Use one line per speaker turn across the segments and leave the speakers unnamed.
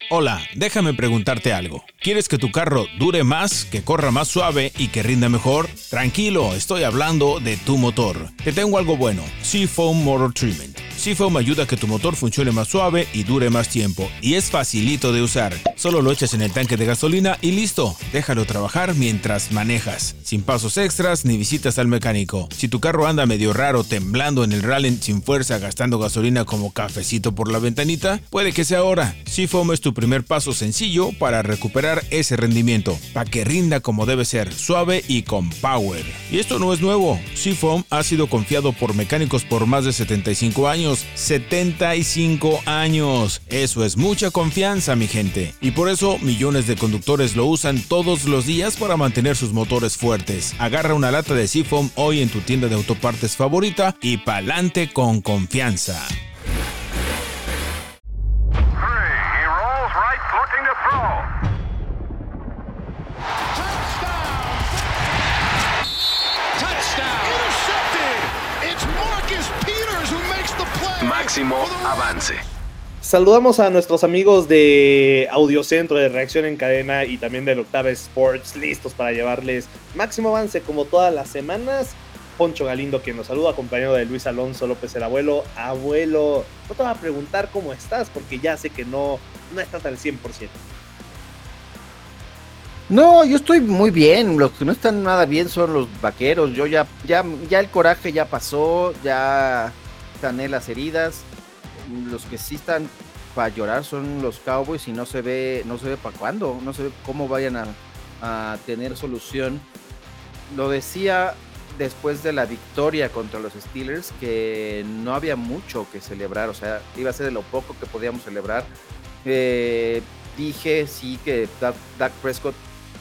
Hola, déjame preguntarte algo. ¿Quieres que tu carro dure más, que corra más suave y que rinda mejor? Tranquilo, estoy hablando de tu motor. Te tengo algo bueno, Seafoam Motor Treatment. Seafoam ayuda a que tu motor funcione más suave y dure más tiempo. Y es facilito de usar. Solo lo echas en el tanque de gasolina y listo. Déjalo trabajar mientras manejas. Sin pasos extras ni visitas al mecánico. Si tu carro anda medio raro, temblando en el rally sin fuerza, gastando gasolina como cafecito por la ventanita, puede que sea ahora. Seafoam es tu primer paso sencillo para recuperar ese rendimiento. Para que rinda como debe ser, suave y con power. Y esto no es nuevo. Seafoam ha sido confiado por mecánicos por más de 75 años. 75 años. Eso es mucha confianza, mi gente. Y por eso millones de conductores lo usan todos los días para mantener sus motores fuertes. Agarra una lata de Seafoam hoy en tu tienda de autopartes favorita y pa'lante con confianza.
Máximo avance.
Saludamos a nuestros amigos de Audiocentro, de Reacción en Cadena y también del Octava Sports, listos para llevarles máximo avance como todas las semanas. Poncho Galindo, quien nos saluda, acompañado de Luis Alonso López, el abuelo. Abuelo, no te voy a preguntar cómo estás, porque ya sé que no estás al 100%.
No, yo estoy muy bien. Los que no están nada bien son los Vaqueros. Yo ya el coraje ya pasó, ya sané las heridas. Los que sí están para llorar son los Cowboys y no se ve para cuándo, no se ve cómo vayan a tener solución. Lo decía después de la victoria contra los Steelers, que no había mucho que celebrar, o sea, iba a ser de lo poco que podíamos celebrar. Dije sí que Dak Prescott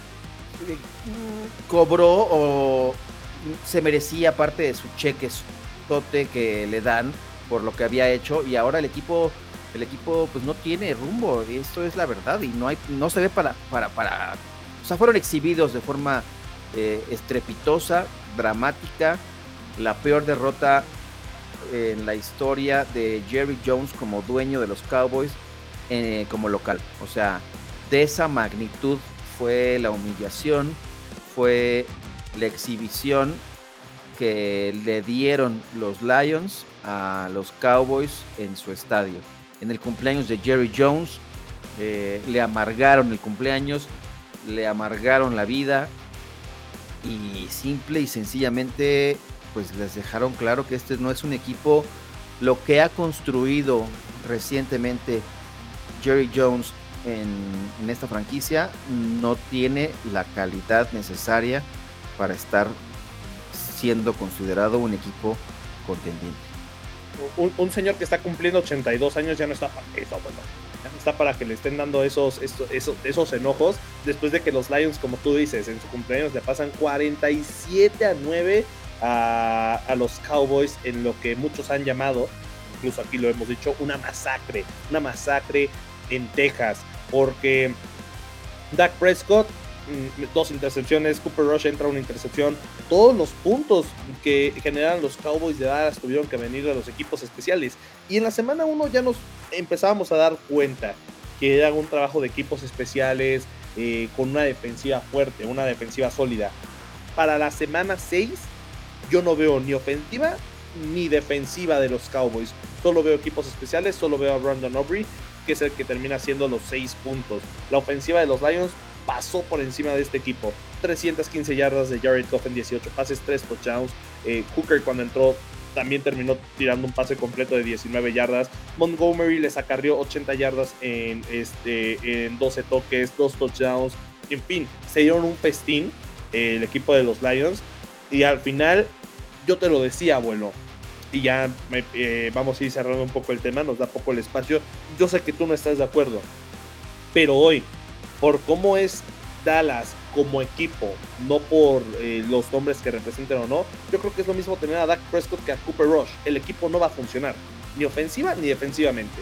cobró o se merecía parte de su cheque tote que le dan por lo que había hecho, y ahora el equipo pues no tiene rumbo, y esto es la verdad, y no se ve para o sea, fueron exhibidos de forma estrepitosa, dramática, la peor derrota en la historia de Jerry Jones como dueño de los Cowboys como local. O sea, de esa magnitud fue la humillación, fue la exhibición que le dieron los Lions a los Cowboys en su estadio. En el cumpleaños de Jerry Jones, le amargaron el cumpleaños, le amargaron la vida, y simple y sencillamente pues les dejaron claro que este no es un equipo. Lo que ha construido recientemente Jerry Jones en esta franquicia no tiene la calidad necesaria para estar siendo considerado un equipo contendiente.
Un señor que está cumpliendo 82 años ya no está para eso, bueno. Ya no está para que le estén dando esos enojos, después de que los Lions, como tú dices, en su cumpleaños le pasan 47-9 a los Cowboys, en lo que muchos han llamado, incluso aquí lo hemos dicho, una masacre en Texas, porque Dak Prescott, 2 intercepciones, Cooper Rush entra una intercepción, todos los puntos que generaron los Cowboys de Dallas tuvieron que venir de los equipos especiales, y en la semana 1 ya nos empezábamos a dar cuenta que era un trabajo de equipos especiales, con una defensiva fuerte, una defensiva sólida. Para la semana 6 yo no veo ni ofensiva ni defensiva de los Cowboys, solo veo equipos especiales, solo veo a Brandon Aubrey, que es el que termina haciendo los 6 puntos. La ofensiva de los Lions pasó por encima de este equipo. 315 yardas de Jared Goff en 18 pases, 3 touchdowns. Hooker, cuando entró, también terminó tirando un pase completo de 19 yardas. Montgomery les acarrió 80 yardas en 12 toques, 2 touchdowns. En fin, se dieron un festín el equipo de los Lions. Y al final, yo te lo decía, abuelo, y ya vamos a ir cerrando un poco el tema, nos da poco el espacio. Yo sé que tú no estás de acuerdo, pero hoy, por cómo es Dallas como equipo, no por los nombres que representen o no, yo creo que es lo mismo tener a Dak Prescott que a Cooper Rush. El equipo no va a funcionar, ni ofensiva ni defensivamente.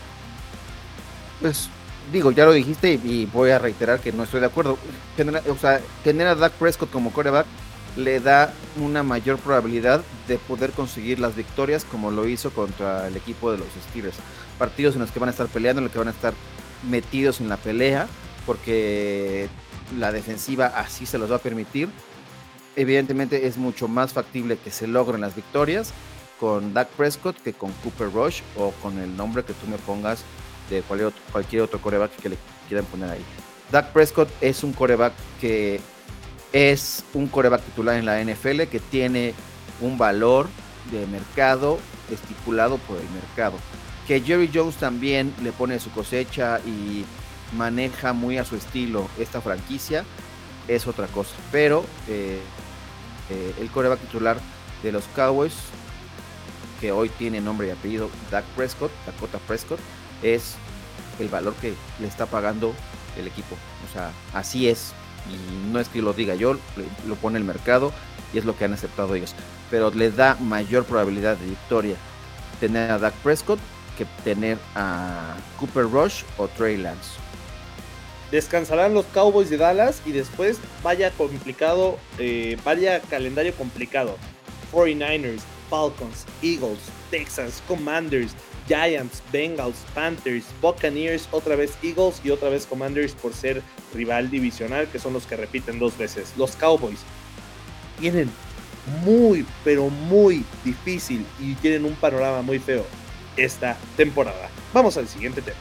Pues digo, ya lo dijiste y voy a reiterar que no estoy de acuerdo. O sea, tener a Dak Prescott como quarterback le da una mayor probabilidad de poder conseguir las victorias, como lo hizo contra el equipo de los Steelers. Partidos en los que van a estar peleando, en los que van a estar metidos en la pelea, porque la defensiva así se los va a permitir. Evidentemente es mucho más factible que se logren las victorias con Dak Prescott que con Cooper Rush o con el nombre que tú me pongas de cualquier otro quarterback que le quieran poner ahí. Dak Prescott es un quarterback que es un quarterback titular en la NFL, que tiene un valor de mercado estipulado por el mercado. Que Jerry Jones también le pone su cosecha y maneja muy a su estilo esta franquicia es otra cosa, pero el quarterback titular de los Cowboys, que hoy tiene nombre y apellido Dakota Prescott, es el valor que le está pagando el equipo. O sea, así es, y no es que lo diga yo, lo pone el mercado y es lo que han aceptado ellos, pero le da mayor probabilidad de victoria tener a Dak Prescott que tener a Cooper Rush o Trey Lance.
Descansarán los Cowboys de Dallas y después vaya calendario complicado. 49ers, Falcons, Eagles, Texans, Commanders, Giants, Bengals, Panthers, Buccaneers, otra vez Eagles y otra vez Commanders por ser rival divisional, que son los que repiten 2 veces. Los Cowboys tienen muy, pero muy difícil y tienen un panorama muy feo esta temporada. Vamos al siguiente tema.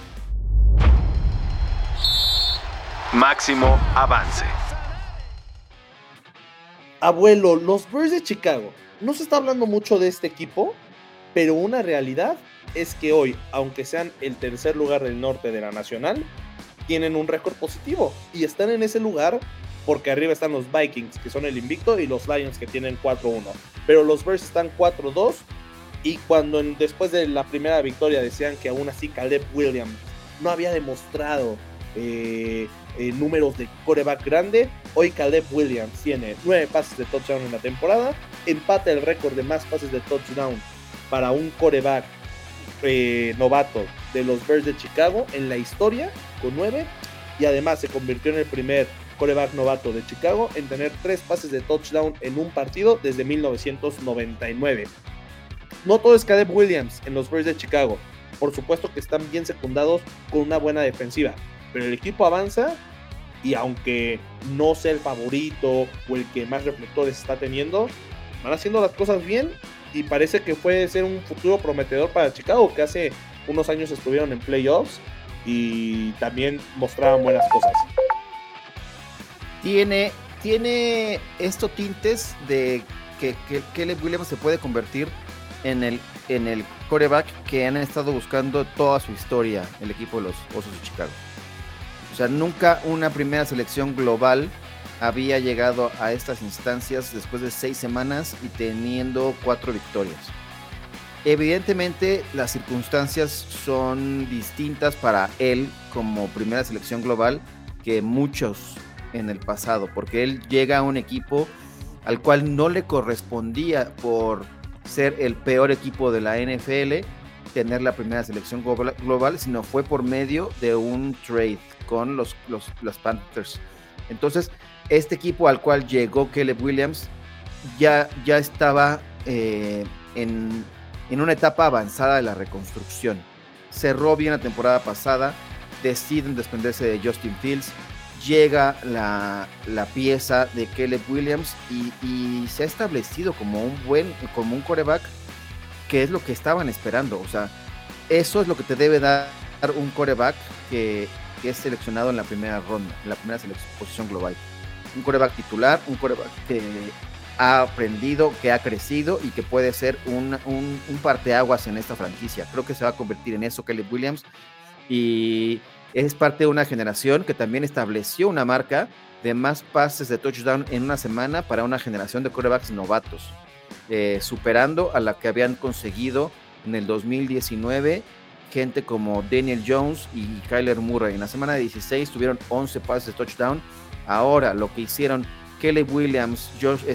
Máximo avance.
Abuelo, los Bears de Chicago. No se está hablando mucho de este equipo, pero una realidad es que hoy, aunque sean el tercer lugar del norte de la nacional, tienen un récord positivo y están en ese lugar porque arriba están los Vikings, que son el invicto, y los Lions, que tienen 4-1. Pero los Bears están 4-2 y cuando después de la primera victoria decían que aún así Caleb Williams no había demostrado números de quarterback grande, hoy Caleb Williams tiene 9 pases de touchdown en la temporada, empata el récord de más pases de touchdown para un quarterback novato de los Bears de Chicago en la historia, con 9, y además se convirtió en el primer quarterback novato de Chicago en tener 3 pases de touchdown en un partido desde 1999. No todo es Caleb Williams en los Bears de Chicago. Por supuesto que están bien secundados con una buena defensiva, pero el equipo avanza y aunque no sea el favorito o el que más reflectores está teniendo, van haciendo las cosas bien y parece que puede ser un futuro prometedor para Chicago, que hace unos años estuvieron en playoffs y también mostraban buenas cosas.
Tiene estos tintes de que Caleb Williams se puede convertir en el quarterback que han estado buscando toda su historia el equipo de los Osos de Chicago. O sea, nunca una primera selección global había llegado a estas instancias después de 6 semanas y teniendo 4 victorias. Evidentemente las circunstancias son distintas para él como primera selección global que muchos en el pasado, porque él llega a un equipo al cual no le correspondía por ser el peor equipo de la NFL tener la primera selección global, sino fue por medio de un trade con los Panthers. Entonces, este equipo al cual llegó Caleb Williams ya estaba en una etapa avanzada de la reconstrucción. Cerró bien la temporada pasada, deciden desprenderse de Justin Fields, llega la pieza de Caleb Williams y se ha establecido como un quarterback, que es lo que estaban esperando. O sea, eso es lo que te debe dar un quarterback que es seleccionado en la primera ronda, en la primera posición global. Un quarterback titular, un quarterback que ha aprendido, que ha crecido y que puede ser un parteaguas en esta franquicia. Creo que se va a convertir en eso Caleb Williams, y es parte de una generación que también estableció una marca de más pases de touchdown en una semana para una generación de quarterbacks novatos, superando a la que habían conseguido en el 2019 gente como Daniel Jones y Kyler Murray. En la semana 16 tuvieron 11 pases de touchdown. Ahora lo que hicieron Caleb Williams,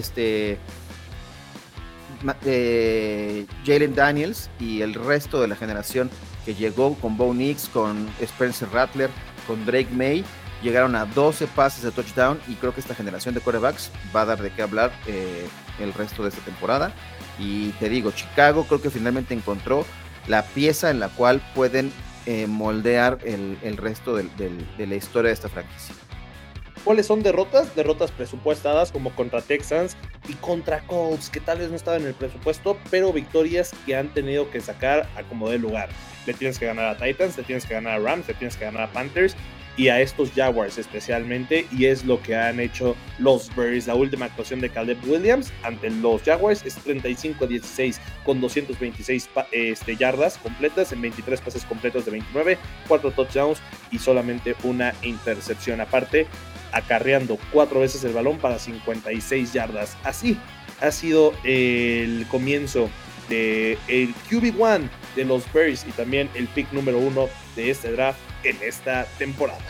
Jalen Daniels y el resto de la generación que llegó con Bo Nix, con Spencer Rattler, con Drake May, llegaron a 12 pases de touchdown, y creo que esta generación de quarterbacks va a dar de qué hablar el resto de esta temporada. Y te digo, Chicago creo que finalmente encontró la pieza en la cual pueden moldear el resto de la historia de esta franquicia.
¿Cuáles son derrotas? Derrotas presupuestadas como contra Texans y contra Colts, que tal vez no estaban en el presupuesto, pero victorias que han tenido que sacar a como dé lugar. Le tienes que ganar a Titans, le tienes que ganar a Rams, le tienes que ganar a Panthers y a estos Jaguars especialmente, y es lo que han hecho los Bears. La última actuación de Caleb Williams ante los Jaguars es 35-16 con 226 yardas completas en 23 pases completos de 29, 4 touchdowns y solamente una intercepción. Aparte, acarreando 4 veces el balón para 56 yardas. Así ha sido el comienzo del QB1 de los Bears y también el pick número 1 de este draft en esta temporada.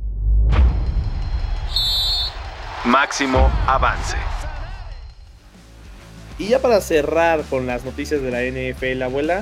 Máximo avance.
Y ya para cerrar con las noticias de la NFL, abuela.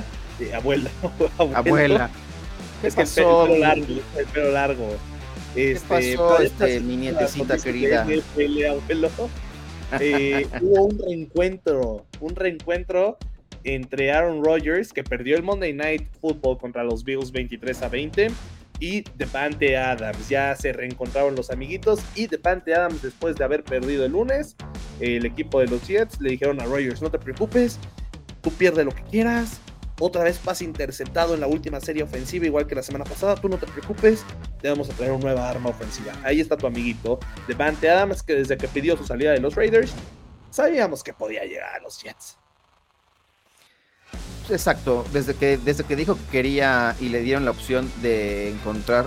¿Qué
Es que
pasó?
el pelo largo.
¿Qué pasó, mi nietecita querida?
NFL, abuelo. Hubo un reencuentro entre Aaron Rodgers, que perdió el Monday Night Football contra los Bills 23-20, y Davante Adams. Ya se reencontraron los amiguitos, y Davante Adams, después de haber perdido el lunes, el equipo de los Jets le dijeron a Rodgers: no te preocupes, tú pierdes lo que quieras, otra vez pase interceptado en la última serie ofensiva, igual que la semana pasada, tú no te preocupes, te vamos a traer una nueva arma ofensiva. Ahí está tu amiguito Davante Adams, que desde que pidió su salida de los Raiders, sabíamos que podía llegar a los Jets.
Exacto, desde que dijo que quería y le dieron la opción de encontrar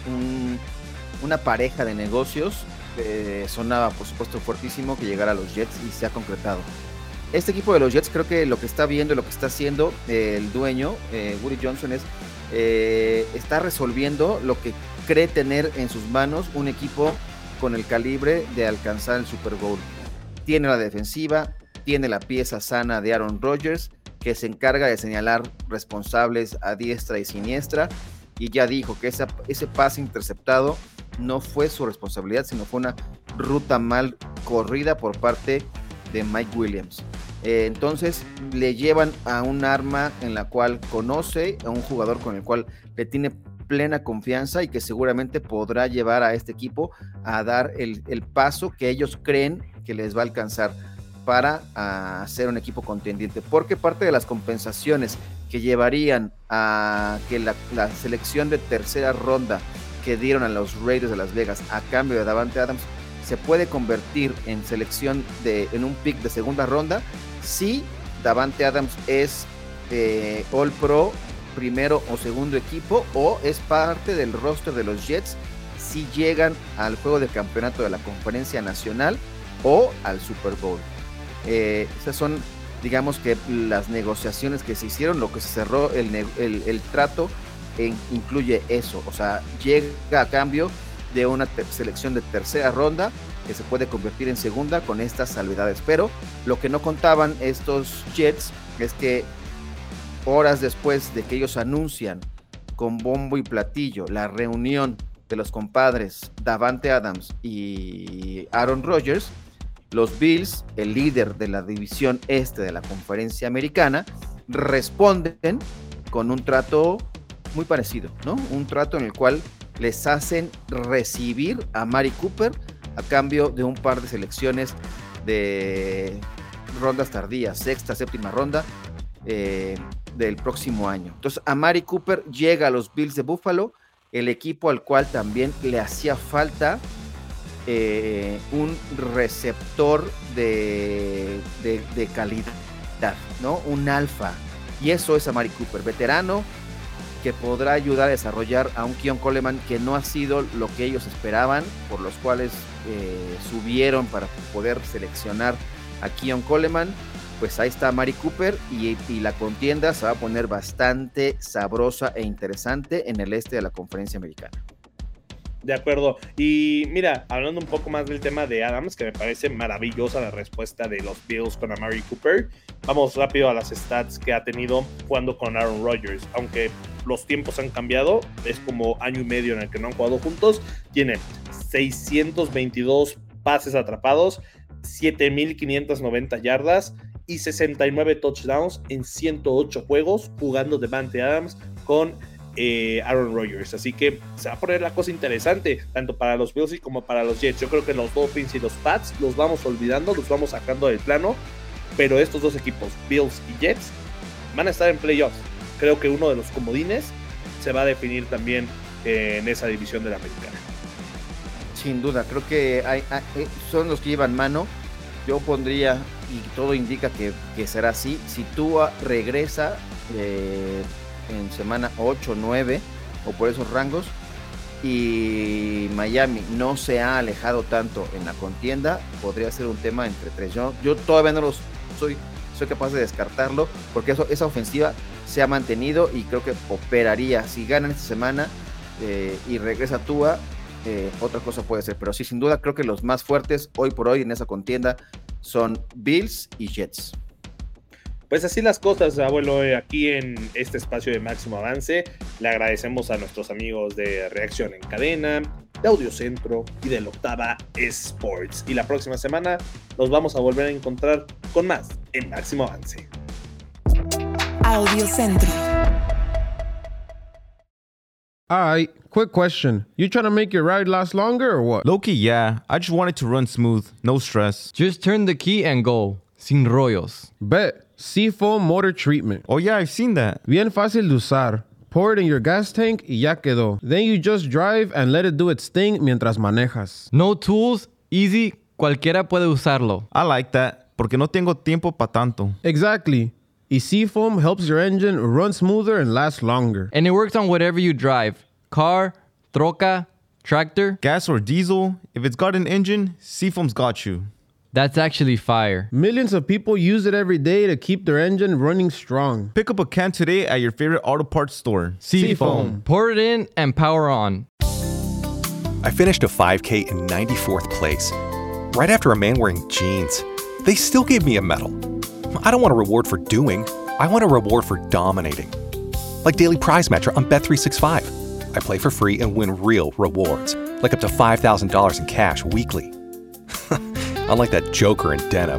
una pareja de negocios, sonaba por supuesto fuertísimo que llegara a los Jets, y se ha concretado. Este equipo de los Jets, creo que lo que está viendo y lo que está haciendo el dueño, Woody Johnson, está resolviendo lo que cree tener en sus manos un equipo con el calibre de alcanzar el Super Bowl. Tiene la defensiva, tiene la pieza sana de Aaron Rodgers, que se encarga de señalar responsables a diestra y siniestra, y ya dijo que ese pase interceptado no fue su responsabilidad, sino fue una ruta mal corrida por parte de Mike Williams. Entonces le llevan a un arma en la cual conoce, a un jugador con el cual le tiene plena confianza y que seguramente podrá llevar a este equipo a dar el paso que ellos creen que les va a alcanzar para ser un equipo contendiente, porque parte de las compensaciones que llevarían a que la selección de tercera ronda que dieron a los Raiders de Las Vegas a cambio de Davante Adams se puede convertir en selección en un pick de segunda ronda si Davante Adams es All Pro, primero o segundo equipo, o es parte del roster de los Jets si llegan al juego de campeonato de la Conferencia Nacional o al Super Bowl. Esas son, digamos, que las negociaciones que se hicieron. Lo que se cerró el trato incluye eso, o sea, llega a cambio de una selección de tercera ronda que se puede convertir en segunda con estas salvedades. Pero lo que no contaban estos Jets es que horas después de que ellos anuncian con bombo y platillo la reunión de los compadres Davante Adams y Aaron Rodgers, los Bills, el líder de la división este de la Conferencia Americana, responden con un trato muy parecido, ¿no? Un trato en el cual les hacen recibir a Amari Cooper a cambio de un par de selecciones de rondas tardías, sexta, séptima ronda del próximo año. Entonces, Amari Cooper llega a los Bills de Buffalo, el equipo al cual también le hacía falta un receptor de calidad, ¿no? Un alfa. Y eso es Amari Cooper, veterano, que podrá ayudar a desarrollar a un Keon Coleman que no ha sido lo que ellos esperaban, por los cuales subieron para poder seleccionar a Keon Coleman. Pues ahí está Amari Cooper y la contienda se va a poner bastante sabrosa e interesante en el este de la Conferencia Americana.
De acuerdo, y mira, hablando un poco más del tema de Adams, que me parece maravillosa la respuesta de los Bills con Amari Cooper, vamos rápido a las stats que ha tenido jugando con Aaron Rodgers. Aunque los tiempos han cambiado, es como año y medio en el que no han jugado juntos. Tiene 622 pases atrapados, 7,590 yardas y 69 touchdowns en 108 juegos jugando Davante Adams con Aaron Rodgers. Así que se va a poner la cosa interesante, tanto para los Bills como para los Jets. Yo creo que los Dolphins y los Pats los vamos olvidando, los vamos sacando del plano, pero estos dos equipos, Bills y Jets, van a estar en playoffs. Creo que uno de los comodines se va a definir también en esa división de la americana.
Sin duda, creo que son los que llevan mano. Yo pondría, y todo indica que será así, si Tua regresa en semana 8, 9 o por esos rangos, y Miami no se ha alejado tanto en la contienda, podría ser un tema entre tres. Yo todavía no soy capaz de descartarlo, porque esa ofensiva se ha mantenido y creo que operaría. Si ganan esta semana y regresa Tua, otra cosa puede ser, pero sí, sin duda creo que los más fuertes hoy por hoy en esa contienda son Bills y Jets.
Pues así las cosas, abuelo, aquí en este espacio de Máximo Avance. Le agradecemos a nuestros amigos de Reacción en Cadena, de Audiocentro y de la Octava Sports. Y la próxima semana nos vamos a volver a encontrar con más en Máximo Avance.
Audiocentro.
Alright, quick question. You trying to make your ride last longer or what?
Low-key, yeah. I just want it to run smooth, no stress.
Just turn the key and go. Sin rollos.
Bet. Seafoam Motor Treatment.
Oh yeah, I've seen that.
Bien fácil de usar. Pour it in your gas tank y ya quedó. Then you just drive and let it do its thing mientras manejas.
No tools, easy, cualquiera puede usarlo.
I like that, porque no tengo tiempo pa' tanto.
Exactly. Y Seafoam helps your engine run smoother and last longer.
And it works on whatever you drive. Car, troca, tractor.
Gas or diesel, if it's got an engine, Seafoam's got you.
That's actually fire.
Millions of people use it every day to keep their engine running strong.
Pick up a can today at your favorite auto parts store.
Seafoam. Pour it in and power on.
I finished a 5K in 94th place, right after a man wearing jeans. They still gave me a medal. I don't want a reward for doing. I want a reward for dominating. Like Daily Prize Match on Bet365. I play for free and win real rewards, like up to $5,000 in cash weekly. Unlike that joker in denim.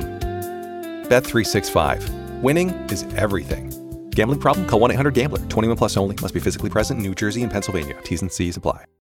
Bet365. Winning is everything. Gambling problem? Call 1-800-GAMBLER. 21 plus only. Must be physically present in New Jersey and Pennsylvania. T's and C's apply.